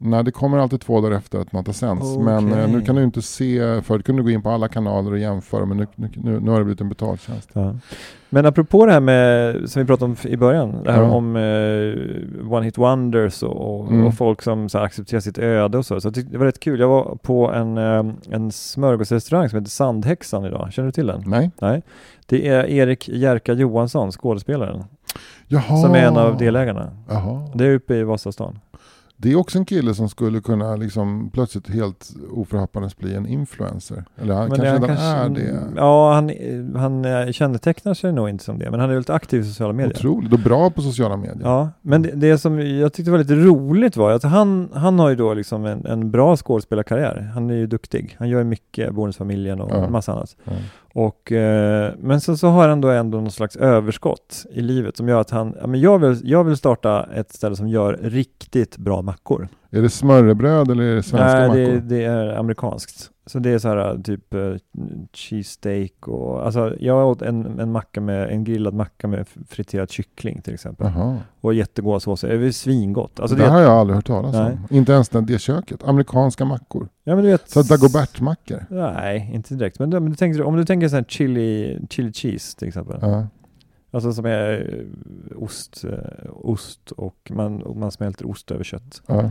Nej, det kommer alltid två dagar efter att något har sänds. Okay. Men eh, nu kan du inte se, förut kunde du gå in på alla kanaler och jämföra, men nu, nu, nu har det blivit en betaltjänst. Ja. Men apropå det här med, som vi pratade om i början, det här ja. om eh, one hit wonders och, och, mm. och folk som så här, accepterar sitt öde och så. Så jag tyckte det var rätt kul. Jag var på en, eh, en smörgåsrestaurang som heter Sandhäxan idag. Känner du till den? Nej. Nej. Det är Erik Jerka Johansson, skådespelaren. Jaha. Som är en av delägarna. Jaha. Det är uppe i Vasastan. Det är också en kille som skulle kunna liksom plötsligt helt oförhappandes bli en influencer. Eller han men kanske redan kanske, är det. Ja, han, han kännetecknar sig nog inte som det. Men han är väldigt aktiv i sociala medier. Otroligt och bra på sociala medier. Ja, men det, det som jag tyckte var lite roligt var att han, han har ju då liksom en, en bra skådespelarkarriär. Han är ju duktig. Han gör ju mycket Bonusfamiljen och ja. en massa annat. Ja. Och, eh, men så, så har han då ändå någon slags överskott i livet som gör att han, ja, men jag vill, jag vill starta ett ställe som gör riktigt bra mackor. Är det smörrebröd eller är det svenska Nej, mackor? det, det är amerikanskt. Så det är så här typ uh, cheesesteak och alltså jag åt en, en macka med en grillad macka med friterad kyckling till exempel. Aha. Och jättegoda såser. Det är svingott. Alltså, det, det har jag aldrig hört talas nej. om. Inte ens det köket. Amerikanska mackor. Ja, men du vet, så Dagobert-mackor. Nej, inte direkt. Men, men du tänker, om du tänker så här chili, chili cheese till exempel. Ja. Alltså som är ost, ost och man, och man smälter ost över kött. Ja.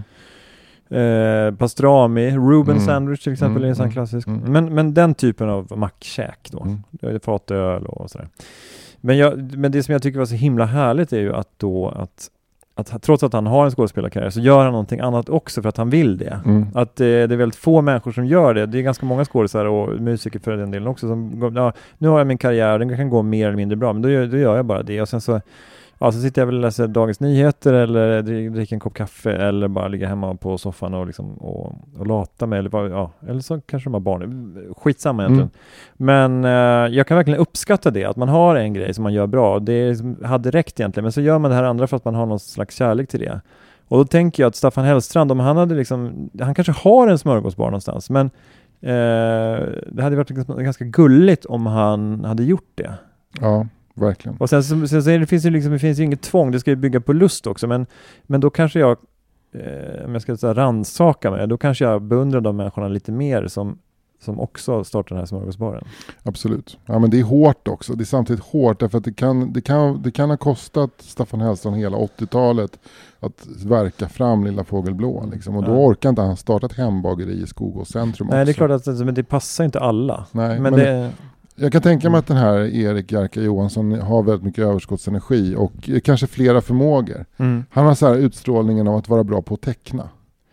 Eh, pastrami, Reuben Mm. sandwich till exempel Mm, är en sån mm, klassisk. mm. Men, men den typen av mackkäk då. Mm. Det är fatöl och sådär. Men, jag, men det som jag tycker var så himla härligt är ju att då att, att trots att han har en skådespelarkarriär så gör han någonting annat också för att han vill det. Mm. Att eh, det är väldigt få människor som gör det. Det är ganska många skådespelare och musiker för den delen också som ja, nu har jag min karriär, den kan gå mer eller mindre bra, men då gör, då gör jag bara det. Och sen så ja, så sitter jag väl och läser Dagens Nyheter eller dricker en kopp kaffe eller bara ligger hemma på soffan och, liksom, och, och lata mig. Eller, bara, ja, eller så kanske de har barn. Skitsamma egentligen. Mm. Men eh, jag kan verkligen uppskatta det. Att man har en grej som man gör bra. Det är, hade räckt egentligen. Men så gör man det här andra för att man har någon slags kärlek till det. Och då tänker jag att Staffan Hellstrand, om han hade liksom, han kanske har en smörgåsbar någonstans. Men eh, det hade varit ganska gulligt om han hade gjort det. Ja. Verkligen. Och sen, sen, sen det finns ju liksom, det finns ju inget tvång, det ska ju bygga på lust också, men, men då kanske jag eh, om jag ska säga rannsaka mig, då kanske jag beundrar de människorna lite mer som, som också startar den här smörgåsbaren. Absolut. Ja, men det är hårt också. Det är samtidigt hårt därför att det kan, det kan, det kan ha kostat Staffan Hellstrand hela åttiotalet att verka fram Lilla Fågelblå liksom. Och då ja. orkar inte han starta ett hembageri i Skogås centrum. Nej, också. det är klart att men det passar inte alla. Nej, men, men det jag kan tänka mig att den här Erik Jerka Johansson har väldigt mycket överskottsenergi och kanske flera förmågor. Mm. Han har så här utstrålningen av att vara bra på att teckna.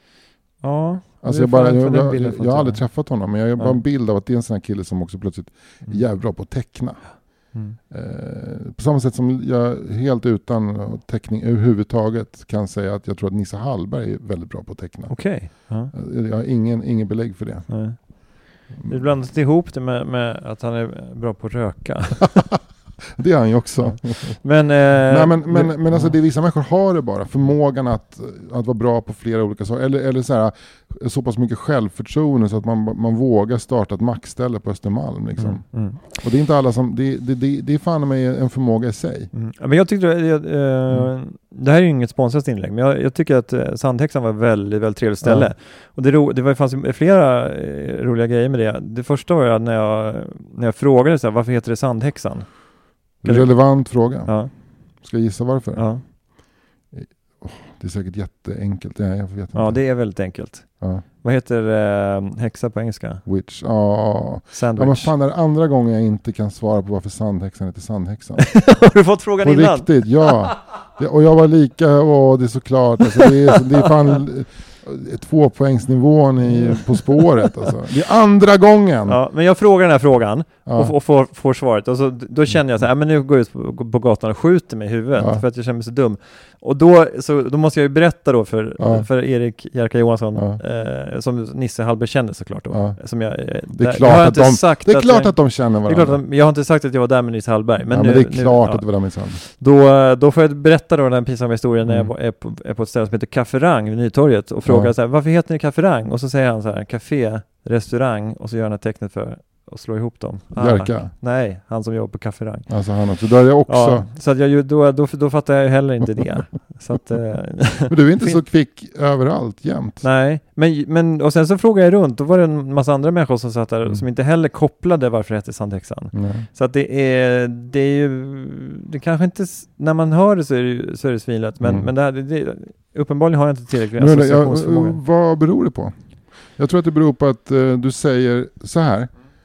Ja. Alltså jag, bara, jag, jag, jag, jag har aldrig träffat honom, men jag har bara ja. en bild av att det är en sån här kille som också plötsligt är jävligt bra på att teckna. Mm. Eh, på samma sätt som jag helt utan teckning överhuvudtaget kan säga att jag tror att Nisse Hallberg är väldigt bra på att teckna. Okej. Okay. Ja. Jag har ingen, ingen belägg för det. Nej. Det blandas ihop det med, med att han är bra på att röka. Det är han ju också. Men, eh, Nej, men, men, men, men alltså det vissa människor har det bara. Förmågan att, att vara bra på flera olika saker. Eller, eller så, här, så pass mycket självförtroende så att man, man vågar starta ett mackställe på Östermalm. Liksom. Mm, mm. Och det är inte alla som... Det, det, det, det är fan med en förmåga i sig. Mm. Men jag tyckte... Jag, eh, mm. Det här är ju inget sponsrat inlägg, men jag, jag tycker att eh, Sandhäxan var ett väldigt, väldigt trevligt ställe. Ja. Och det, ro, det var, fanns flera eh, roliga grejer med det. Det första var ju när jag, när jag frågade så här, varför heter det Sandhäxan? Relevant du... fråga. Ja. Ska jag gissa varför? Ja. Oh, det är säkert jätteenkelt. Ja, jag vet inte. Ja, det är väldigt enkelt. Ja. Vad heter eh, häxa på engelska? Witch. Ja. Sandwich. Ja, men fan, det är andra gången jag inte kan svara på varför Sandhäxan heter Sandhäxan. Har du fått frågan på innan? På riktigt, ja. Det, och jag var lika, åh, det är såklart. Alltså, det, är, det är fan... tvåpoängsnivån i På spåret alltså. Det är andra gången. Ja, men jag frågar den här frågan ja. och, och får, får svaret och så, då känner jag så här, men nu går jag ut på, på gatan och skjuter mig i huvudet ja. för att jag känner mig så dum. Och då, så, då måste jag ju berätta då för, ja. för Erik Jerka Johansson ja. eh, som Nisse Hallberg känner såklart då. Ja. Som jag, eh, det är klart, att de, sagt det är klart att, jag, att de känner varandra. Det är klart att, jag har inte sagt att jag var där med Nisse Hallberg. Men, ja, nu, men det är klart nu, att det var där med Nisse Hallberg. Då, då får jag berätta då den här pinsamma historien mm. när jag är på, är på ett ställe som heter Kafferang vid Nytorget och frågar ja. så här, varför heter ni Kafferang? Och så säger han så här, café, restaurang och så gör han ett tecknet för och slå ihop dem. Jerka? Ah, nej, han som jobbar på kafferang. Alltså han också. Då är jag också... Ja, så att jag, då, då, då fattar jag heller inte det. Så att, eh, men du är inte så kvick överallt jämt. Nej, men, men och sen så frågade jag runt. Då var det en massa andra människor som satt där mm. som inte heller kopplade varför det heter Sandhäxan. Nej. Så att det är, det är ju, det kanske inte, när man hör det så är det, så är det svinligt. Men, mm. men det här, det, uppenbarligen har jag inte tillräckligt associationsförmåga. Vad beror det på? Jag tror att det beror på att uh, du säger så här.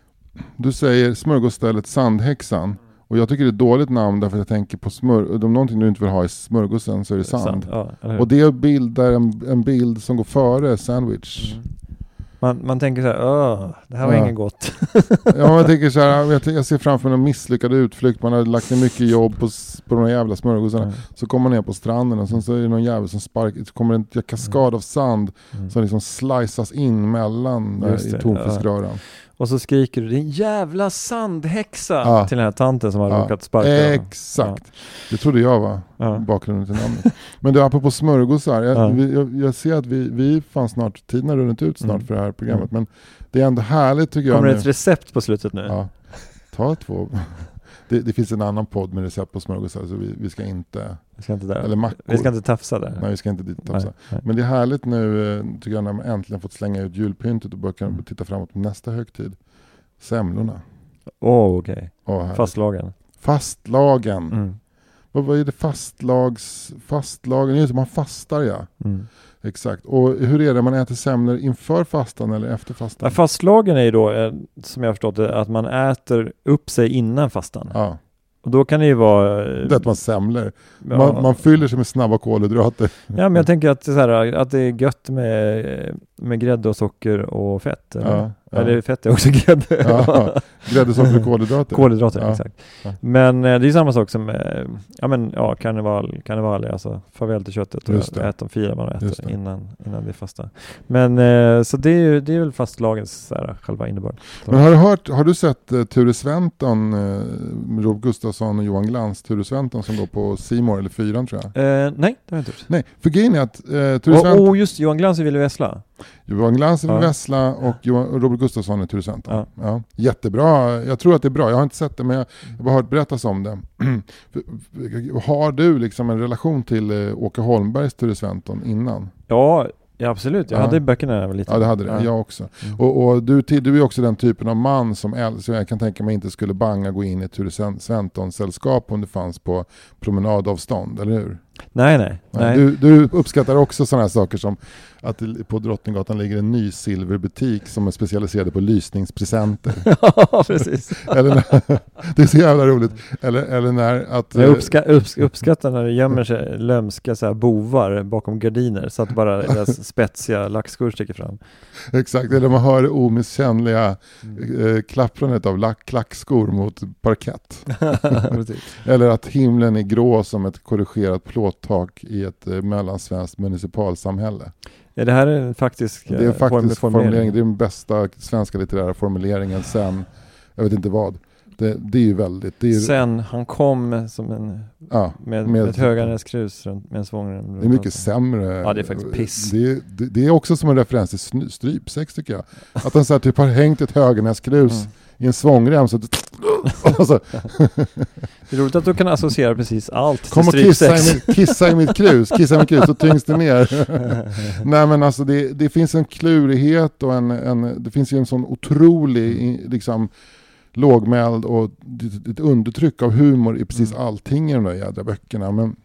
Du säger smörgåsstället Sandhäxan. Och jag tycker det är ett dåligt namn därför jag tänker på smör... Om någonting du inte vill ha i smörgåsen så är det sand. sand. Ja, och det bildar en, en bild som går före sandwich. Mm. Man, man tänker så här, åh, det här var ja. inget gott. Ja, man tänker så här, jag, jag ser framför mig en misslyckad utflykt. Man har lagt ner mycket jobb på, på de här jävla smörgåsarna. Mm. Så kommer man ner på stranden och sen så är det någon jävel som sparkar. Så kommer en kaskad mm. av sand mm. som liksom sliceas in mellan där, i tonfiskröran. Ja. Och så skriker du, din jävla sandhäxa ja. till den här tanten som har ja. råkat sparka. Exakt. Ja. Det trodde jag var ja. bakgrunden till namnet. Men du, apropå smörgåsar. Jag, ja. vi, jag, jag ser att vi, vi fann snart, tiden har runnit ut snart mm. för det här programmet. Men det är ändå härligt tycker jag. Kommer det ett recept på slutet nu? Ja. Ta två. Det, det finns en annan podd med recept på smörgåsar så vi, vi ska inte... Vi ska inte, där. Eller mackor. Vi ska inte tafsa där. Nej, vi ska inte dit tafsa. Nej, nej. Men det är härligt nu tycker jag när man äntligen fått slänga ut julpyntet och börja mm. titta framåt på nästa högtid. Semlorna. Åh, oh, okej. Okay. Fastlagen. Fastlagen. Mm. Vad, vad är det fastlags... Fastlagen? Just, man fastar, ja. Mm. Exakt. Och hur är det? Man äter semlor inför fastan eller efter fastan? Ja, fastlagen är ju då, som jag har förstått det, att man äter upp sig innan fastan. Ja. Och då kan det ju vara... Det att man semlor. Man, ja. man fyller sig med snabba kolhydrater. Ja, men jag tänker att det är, så här, att det är gött med, med grädde och socker och fett. Eller? Ja. Ja. Eller fett är också grädde. Ja, grädde, socker och kolhydrater. Kolhydrater, ja. Exakt. Ja. Men eh, det är samma sak som eh, ja, men, ja, karneval, karneval, alltså farväl till köttet och äter, firar man och äter innan, innan det är fasta. Men eh, så det är ju det är väl fastlagens så här, själva innebörd. Så. Men har du hört, har du sett uh, Ture Sventon, uh, Rob Gustafsson och Johan Glans, Ture Sventon som går på C More eller fyran tror jag? Eh, nej, det har jag inte gjort. Nej, för grejen är att uh, Ture och, Sventon... och just Johan Glans vill Vessla. Johan Glans vill ja. Vessla och Johan, Robert Gustafsson är Ture Sventon. Ja. Ja. Jättebra, jag tror att det är bra. Jag har inte sett det men jag, jag har bara hört berättas om det. Har du liksom en relation till uh, Åke Holmbergs Ture Sventon innan? Ja, ja absolut. Jag ja. hade böckerna när jag var liten. Ja, det hade det. Ja. Jag också. Mm. Och, och du, du är också den typen av man som äl- jag kan tänka mig inte skulle banga gå in i Ture Sventon-sällskap om det fanns på promenadavstånd, eller hur? Nej, nej. nej. Du, du uppskattar också sådana här saker som att det, på Drottninggatan ligger en ny silverbutik som är specialiserad på lysningspresenter. Ja, precis. Eller när, det är så jävla roligt. Eller, eller när att... Jag uppska, upps, uppskattar när det gömmer sig lömska så här bovar bakom gardiner så att bara deras spetsiga lackskor sticker fram. Exakt, eller man hör det omisskännliga mm. eh, klapprandet av lack, klackskor mot parkett. Eller att himlen är grå som ett korrigerat plåttak i ett eh, mellansvenskt municipalsamhälle. Ja, det här är en faktisk, det är faktisk formulering. formulering. Det är den bästa svenska litterära formuleringen sen, jag vet inte vad. Det, det är ju väldigt... Det är ju... Sen han kom som en... Ja, med, med ett Höganäskrus med en svångrem. Det är mycket sämre. Ja, det är faktiskt piss. Det, det, det är också som en referens till strypsex tycker jag. Att han så här, typ har hängt ett Höganäskrus mm. i en svångrem så att... alltså. Det är roligt att du kan associera precis allt Kom till och kissa i, mitt, kissa i mitt krus. Kissa i mitt krus så tyngs det ner. Nej men alltså det, det finns en klurighet och en, en... Det finns ju en sån otrolig liksom... lågmäld och ett undertryck av humor i precis mm. allting i de där jädra böckerna. Men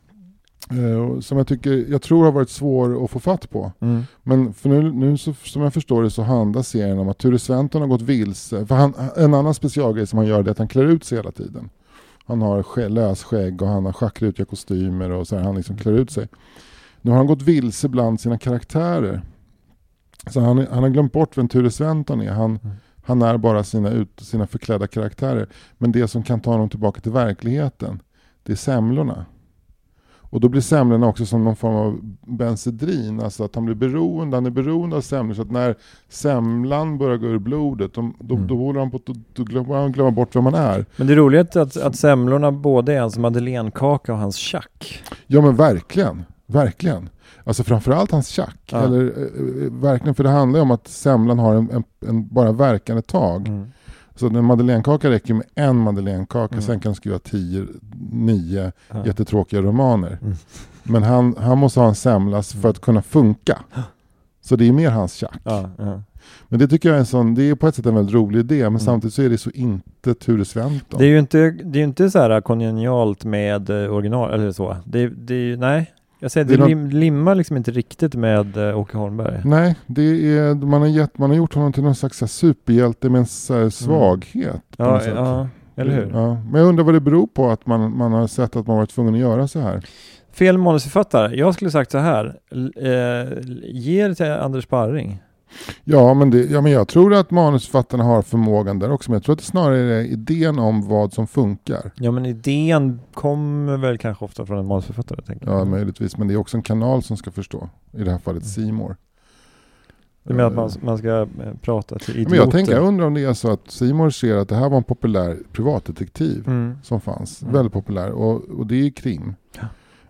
eh, som jag tycker, jag tror har varit svår att få fatt på. Mm. Men för nu, nu så, som jag förstår det så handlar serien om att Ture Sventon har gått vilse. För han, en annan specialgrej som han gör är att han klär ut sig hela tiden. Han har sk- lösskägg och han har schackrutiga kostymer och så här, han liksom klär ut sig. Nu har han gått vilse bland sina karaktärer. Så han, han har glömt bort vem Ture Sventon är. Han mm. Han är bara sina, ut, sina förklädda karaktärer. Men det som kan ta honom tillbaka till verkligheten, det är semlorna. Och då blir semlorna också som någon form av benzedrin. Alltså att han blir beroende, han är beroende av semlor. Så att när semlan börjar gå ur blodet, då, då, mm. då håller han på att då glömmer han glömma bort vem man är. Men det är roligt att, att semlorna både är hans madeleinekaka och hans tjack. Ja men verkligen, verkligen. Alltså framförallt hans tjack. Ja. Eller, eh, verkligen, för det handlar ju om att semlan har en, en, en bara verkande tag. Mm. Så en madeleinekaka räcker med en madeleinekaka, Mm. sen kan han skriva tio, nio Ja. jättetråkiga romaner. Mm. Men han, han måste ha en semlas för att kunna funka. Så det är mer hans tjack. Ja, ja. Men det tycker jag är en sån, det är på ett sätt en väldigt rolig idé, men Mm. samtidigt så är det så inte Ture Sventon. Det är ju inte, det är ju inte så här kongenialt med eh, original eller så. Det, det är ju, nej. Jag säger Det är det, något- lim, limmar liksom inte riktigt med eh, Åke Holmberg. Nej, det är, man, har gett, man har gjort honom till någon slags så här superhjälte med en så här svaghet. På Ja, något sätt. ja, eller hur? Ja. Men jag undrar vad det beror på att man, man har sett att man varit tvungen att göra så här. Fel manusförfattare. Jag skulle sagt så här. L- eh, ge det till Anders Sparring. Ja men, det, ja, men jag tror att manusförfattarna har förmågan där också. Men jag tror att det snarare är idén om vad som funkar. Ja, men idén kommer väl kanske ofta från en manusförfattare, tänker Ja, jag. möjligtvis. Men det är också en kanal som ska förstå. I det här fallet C More. Du menar att man, man ska eh, prata till idioter? Men jag tänker, jag undrar om det är så att C More ser att det här var en populär privatdetektiv Mm. som fanns. Mm. Väldigt populär. Och, och det är krim. Ja.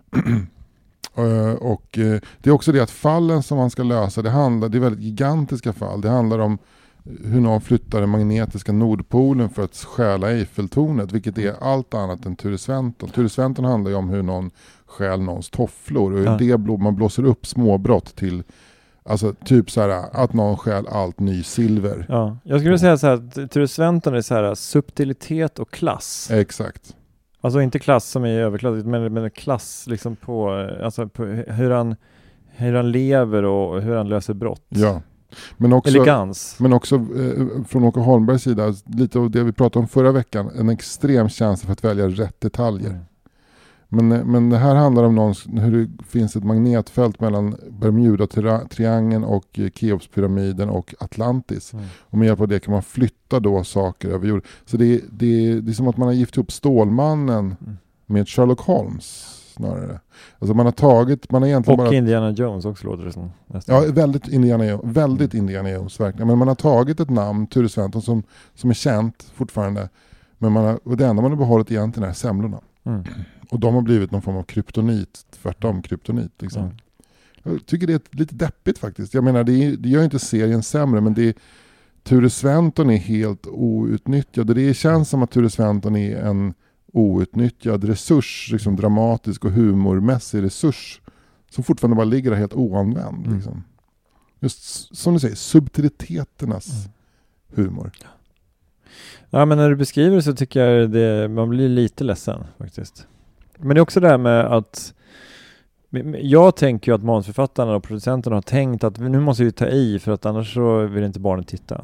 Uh, och uh, det är också det att fallen som man ska lösa, det handlar, det är väldigt gigantiska fall. Det handlar om hur någon flyttar den magnetiska nordpolen för att stjäla Eiffeltornet, vilket är allt annat än Ture Sventon. Ture Sventon handlar ju om hur någon stjäl någons tofflor och hur Ja. det blå, man blåser upp småbrott till, alltså typ så här att någon stjäl allt ny silver. Ja, jag skulle säga så här att Ture Sventon är så här subtilitet och klass. Exakt. Alltså inte klass som är överklass, men, men klass liksom på, alltså på hur han, hur han lever och hur han löser brott. Ja. Men också, Elegans. men också eh, från Åke Holmbergs sida, lite av det vi pratade om förra veckan, en extrem känsla för att välja rätt detaljer. Mm. Men, eh, men det här handlar om någon, hur det finns ett magnetfält mellan Bermuda-triangeln och eh, Keopspyramiden och Atlantis. Mm. Och med hjälp av det kan man flytta då saker över jorden. Så det, är- det, är- det är som att man har gift ihop Stålmannen Mm. med Sherlock Holmes snarare. Alltså man har tagit, man har egentligen Och bara... Indiana Jones också låter det som. Nästan. Ja, väldigt Indiana Jones, väldigt Indiana Jones verkligen. Men man har tagit ett namn, Ture Sventon, som, som är känt fortfarande. Men man har, och det enda man har behållit egentligen är semlorna. Mm. Och de har blivit någon form av kryptonit, tvärtom kryptonit. Liksom. Mm. Jag tycker det är lite deppigt faktiskt. Jag menar, det, är, det gör inte serien sämre, men det är, Ture Sventon är helt outnyttjad. Och det känns som att Ture Sventon är en outnyttjad resurs, liksom dramatisk och humormässig resurs, som fortfarande bara ligger där helt oanvänd. Mm. Liksom. Just som du säger, subtiliteternas Mm. humor. Ja, men när du beskriver det så tycker jag det, man blir lite ledsen faktiskt. Men det är också det här med att jag tänker ju att manusförfattarna och producenterna har tänkt att nu måste vi ta i för att annars så vill inte barnen titta.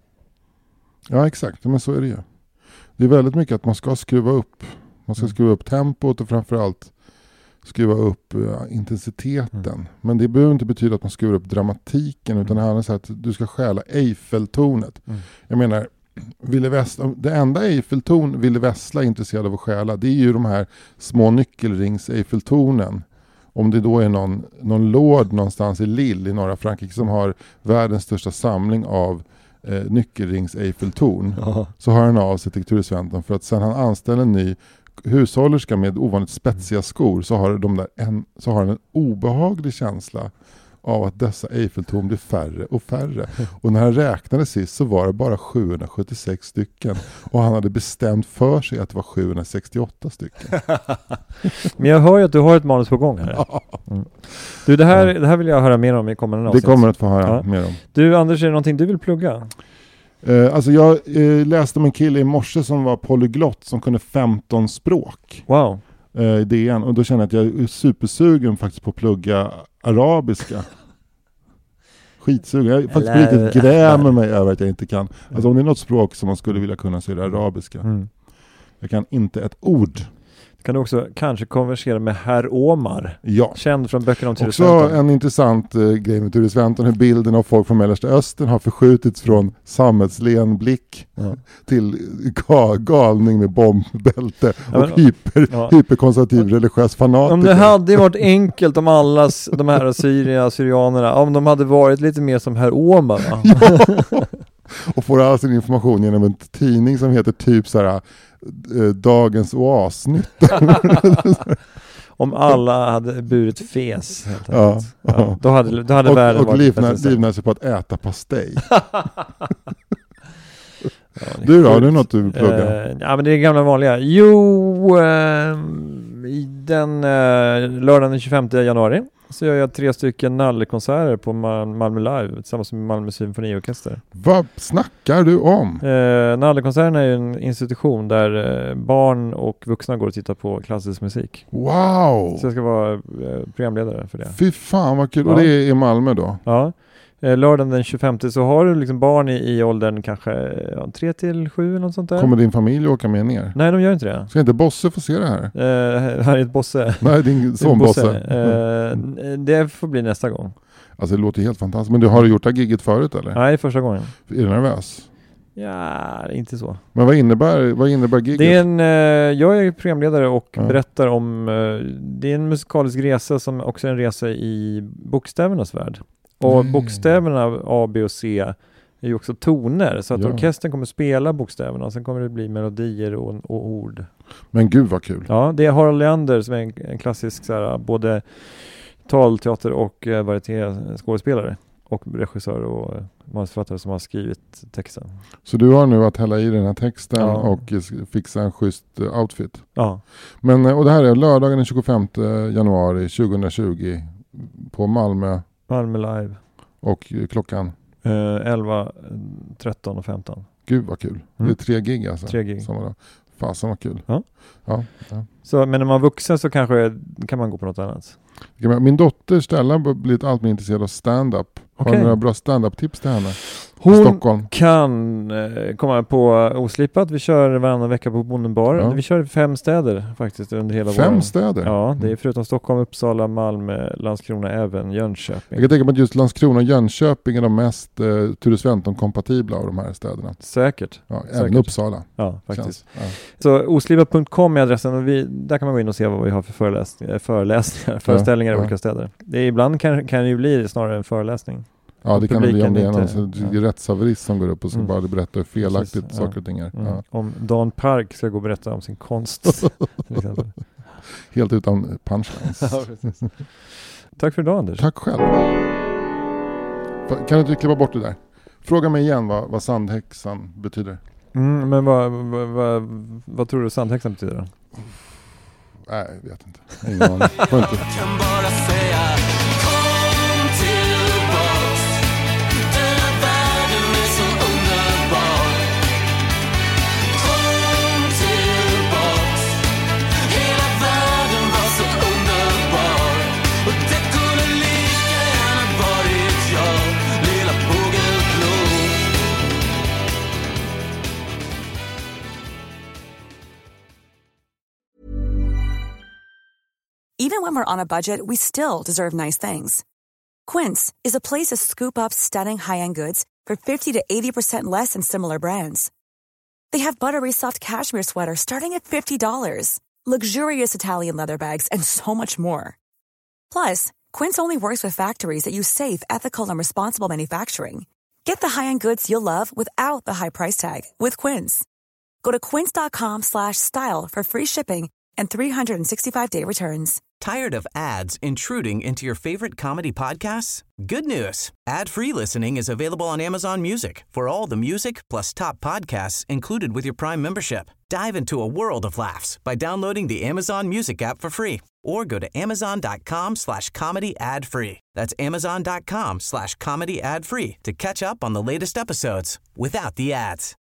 Ja, exakt. Men så är det ju. Det är väldigt mycket att man ska skruva upp. Man ska Mm. skruva upp tempot och framförallt skruva upp uh, intensiteten. Mm. Men det behöver inte betyda att man skruvar upp dramatiken, utan det handlar om så att du ska stjäla Eiffeltornet. Mm. Jag menar, Ville Vessla, det enda Eiffeltorn Ville Vessla är intresserad av att stjäla, det är ju de här små nyckelrings Eiffeltornen. Om det då är någon, någon lord någonstans i Lille i norra Frankrike som har världens största samling av eh, nyckelrings Eiffeltorn, Ja. så har han av sig till Ture Sventon för att sen han anställer en ny hushållerska med ovanligt spetsiga skor, så har, de där en, så har han en obehaglig känsla av att dessa Eiffeltorn blir färre och färre. Och när han räknade sist så var det bara sjuhundrasjuttiosex stycken. Och han hade bestämt för sig att det var sjuhundrasextioåtta stycken. Men jag hör ju att du har ett manus på gång här. Mm. Du, det här, det här vill jag höra mer om i kommande Det avsnitt. kommer att få höra Ja. mer om. Du, Anders, är det någonting du vill plugga? Eh, alltså jag eh, läste om en kille i morse som var polyglott som kunde femton språk Wow. eh, i D N. Och då känner jag att jag är supersugen faktiskt på att plugga arabiska. Skitsugen. Jag faktiskt på Eller- riktigt grämer mig över att jag inte kan. Alltså om det är något språk som man skulle vilja kunna så är det arabiska. Mm. Jag kan inte ett ord. Kan du också kanske konversera med herr Omar, Ja. känd från böckerna om Ture Också Sventon. en intressant uh, grej med Ture Sventon, hur bilden av folk från Mellersta Östern har förskjutits från sammetslen blick Ja. till ga- galning med bombbälte Ja, men- och hyper, ja. hyperkonservativ religiös fanatiker. Om det hade ju varit enkelt om alla s- de här assyrierna, syrianerna, om de hade varit lite mer som herr Omar, va? Och får all sin information genom en tidning som heter typ så här eh, Dagens Oasnytt. Om alla hade burit fes, helt Ja, enkelt. ja. Ja, då hade, då hade och världen och varit livnär, bättre. livnär sig på att äta pastej. Ja, du då, har du något du pluggar? Uh, ja, men det är gamla vanliga. Jo, uh, i den uh, lördagen den tjugofemte januari så gör jag tre stycken nallkonserter på Mal- Malmö Live tillsammans med Malmö Symfoniorkester. Vad snackar du om? Uh, Nallkonserterna är ju en institution där uh, barn och vuxna går och tittar på klassisk musik. Wow! Så jag ska vara uh, programledare för det. Fy fan vad kul. Ja. Och det är i Malmö då? Ja. Lördagen den tjugofemte så har du liksom barn i, i åldern kanske ja, tre till sju eller något sånt där. Kommer din familj åka med ner? Nej, de gör inte det. Ska inte Bosse få se det här? Uh, här är ett Bosse. Nej, din son Bosse. Uh, det får bli nästa gång. Alltså det låter helt fantastiskt. Men du har du gjort det här gigget förut eller? Nej, första gången. Är du nervös? Ja, inte så. Men vad innebär, vad innebär gigget? Det är en, uh, jag är programledare och ja. berättar om, uh, det är en musikalisk resa som också är en resa i bokstävernas värld. Och mm. bokstäverna A, B och C är ju också toner. Så att ja. orkestern kommer spela bokstäverna och sen kommer det bli melodier och, och ord. Men gud vad kul. Ja, det är Harald Leander som är en, en klassisk så här, både talteater och uh, varieté-skådespelare. Och regissör och uh, manusförfattare som har skrivit texten. Så du har nu att hälla i den här texten ja. och fixa en schysst uh, outfit. Ja. Men, och det här är lördagen den tjugofemte januari tjugohundratjugo på Malmö. Malmö Live. Och klockan? Uh, elva, tretton och femton. Gud vad kul. Mm. Det är tre gig alltså. Tre gig. Fasen vad kul. Ja. Ja, ja. Så, men när man är vuxen så kanske kan man gå på något annat. Min dotter Stella har blivit allt mer intresserad av stand-up. Okay. Har du några bra stand-up-tips till henne? Hon Stockholm. kan eh, komma på Oslipat. Vi kör varannan vecka på Bonden bar. Ja. Vi kör fem städer faktiskt under hela fem våren. Fem städer? Ja, det är förutom Stockholm, Uppsala, Malmö, Landskrona, även Jönköping. Jag kan tänka mig att just Landskrona och Jönköping är de mest eh, Ture Sventon-kompatibla av de här städerna. Säkert. Ja, Säkert. Även Uppsala. Ja, faktiskt. Ja. Så oslipat punkt com är adressen och vi, där kan man gå in och se vad vi har för föreläsningar, föreläsningar föreställningar ja, i olika ja. städer. Det är, ibland kan, kan det ju bli snarare en föreläsning. Ja, det kan det bli om det är någon ja. rättshaverist som går upp och så mm. bara berättar hur felaktigt Precis, saker ja. och ting är. Mm. Ja. Om Dan Park ska gå och berätta om sin konst. till exempel. Helt utan punchlines. ja, tack för idag Anders. Tack själv. Kan du inte klippa bort det där? Fråga mig igen vad, vad sandhäxan betyder. Mm, men vad, vad, vad, vad tror du sandhäxan betyder då? Nej, jag vet inte. Ingen aning. Jag kan bara säga kom tillbaks. Den här världen är så underbar. Kom tillbaks. Hela världen var så underbar. Och det kunde lika gärna varit jag, lilla fågelblå. Even when we're on a budget, we still deserve nice things. Quince is a place to scoop up stunning high-end goods for fifty to eighty percent less than similar brands. They have buttery soft cashmere sweaters starting at fifty dollars, luxurious Italian leather bags, and so much more. Plus, Quince only works with factories that use safe, ethical, and responsible manufacturing. Get the high-end goods you'll love without the high price tag with Quince. Go to quince.com slash style for free shipping and three sixty-five day returns. Tired of ads intruding into your favorite comedy podcasts? Good news. Ad-free listening is available on Amazon Music for all the music plus top podcasts included with your Prime membership. Dive into a world of laughs by downloading the Amazon Music app for free or go to amazon.com slash comedy ad free. That's amazon.com slash comedy ad free to catch up on the latest episodes without the ads.